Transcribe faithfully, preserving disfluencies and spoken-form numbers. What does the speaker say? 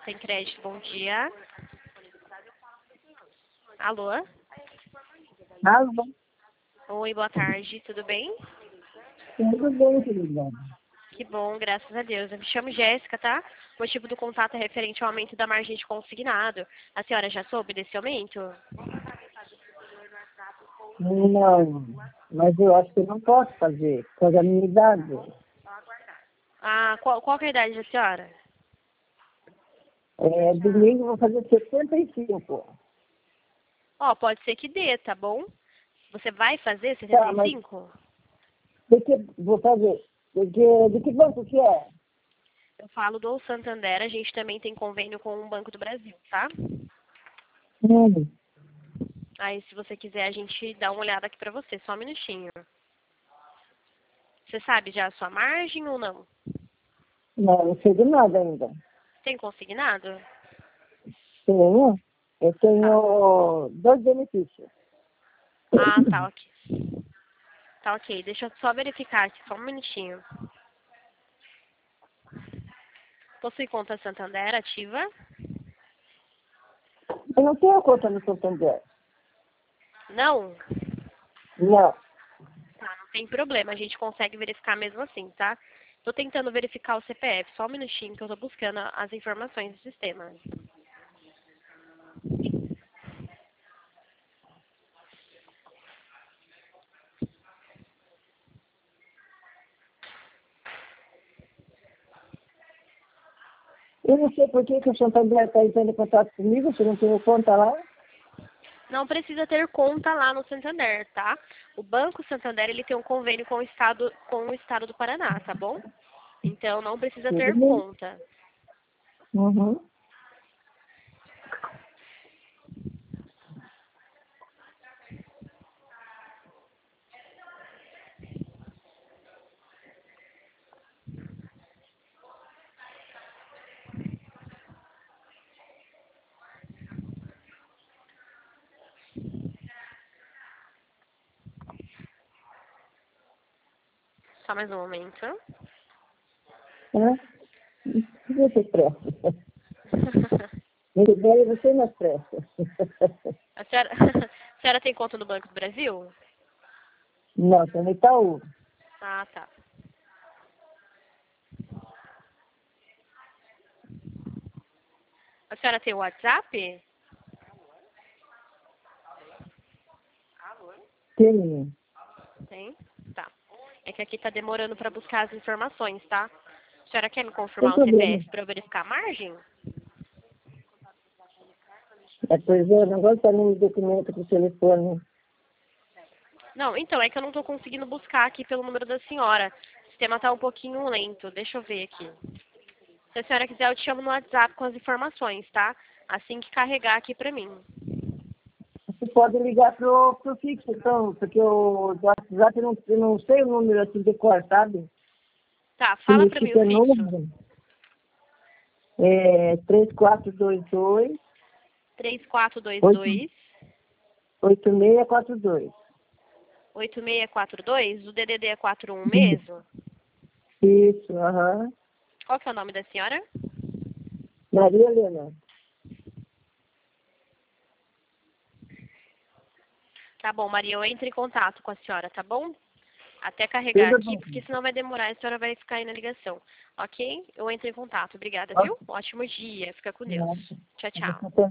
Tem crédito, bom dia. Alô? Alô? Oi, boa tarde, tudo bem? Tudo bem, querida? Que bom, graças a Deus. Eu me chamo Jéssica, tá? O motivo do contato é referente ao aumento da margem de consignado. A senhora já soube desse aumento? Não, mas eu acho que eu não posso fazer, por causa da minha idade. Ah, qual, qual que é a idade da senhora? É, domingo eu vou fazer setenta e cinco. Ó, pode ser que dê, tá bom? Você vai fazer Tá, mas setenta e cinco? de que vou fazer? De que, de que banco que é? Eu falo do Santander, a gente também tem convênio com o Banco do Brasil, tá? Hum, Aí, se você quiser, a gente dá uma olhada aqui pra você, só um minutinho. Você sabe já a sua margem ou não? não, não sei de nada ainda. Tem consignado? Tenho? Eu Tá. tenho dois benefícios. Ah, tá, ok. Tá ok, deixa eu só verificar aqui, só um minutinho. Possui conta Santander ativa? Eu não tenho conta no Santander. Não? Não. Tá, não tem problema, a gente consegue verificar mesmo assim, tá? Tô tentando verificar o C P F, só um minutinho que eu tô buscando as informações do sistema. Eu não sei por que, que o Santander está entrando em contato comigo, se eu não tenho conta lá. Não precisa ter conta lá no Santander, tá? O Banco Santander, ele tem um convênio com o estado, com o estado do Paraná, tá bom? Então, não precisa Tudo ter bem. conta. Uhum. Só mais um momento. É? Você presta. Muito bem, você não presta. A senhora, a senhora tem conta no Banco do Brasil? Não, tô no Itaú. Ah, tá. A senhora tem o WhatsApp? Tenho. Tem? Tá. É que aqui tá demorando para buscar as informações, tá? A senhora quer me Sem confirmar o problema. C P F para eu verificar a margem? É, pois é, eu não gosto de no documento pro telefone. Não, então, é que eu não tô conseguindo buscar aqui pelo número da senhora. O sistema tá um pouquinho lento. Deixa eu ver aqui. Se a senhora quiser, eu te chamo no WhatsApp com as informações, tá? Assim que carregar aqui pra mim. Você pode ligar pro, pro fixo, então, porque o do WhatsApp eu não, eu não sei o número assim de cor, sabe? Tá, Se fala me pra mim o fica fixo. número, é três quatro dois dois, três quatro dois oito dois, oito seis quatro dois. oito seis quatro dois. O D D D é quatro um mesmo? Isso, aham. Qual que é o nome da senhora? Maria Helena. Tá bom, Maria, eu entro em contato com a senhora, tá bom? Até carregar Tudo aqui, bem. porque senão vai demorar e a senhora vai ficar aí na ligação. Ok? Eu entro em contato. Obrigada, Ok. viu? Ótimo dia. Fica com Deus. Nossa, Tchau, tchau. você